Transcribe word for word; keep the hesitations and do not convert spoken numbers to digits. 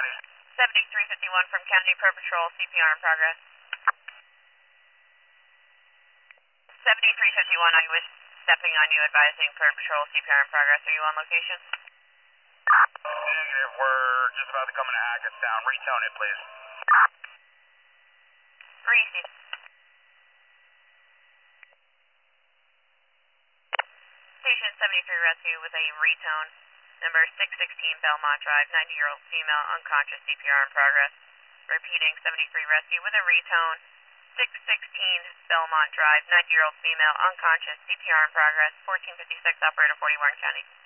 County? seventy-three fifty-one from County Per Patrol, C P R in progress. seventy-three fifty-one, I was stepping on you advising Per Patrol, C P R in progress. Are you on location? Negative, we're just about to come into Hackettstown. Retone it, please. Receive. Station seventy-three Rescue with a retone. Number six sixteen Belmont Drive, ninety-year-old female, unconscious, C P R in progress. Repeating, seventy-three Rescue with a retone. six sixteen Belmont Drive, ninety-year-old female, unconscious, C P R in progress. fourteen fifty-six, operator forty, Warren County.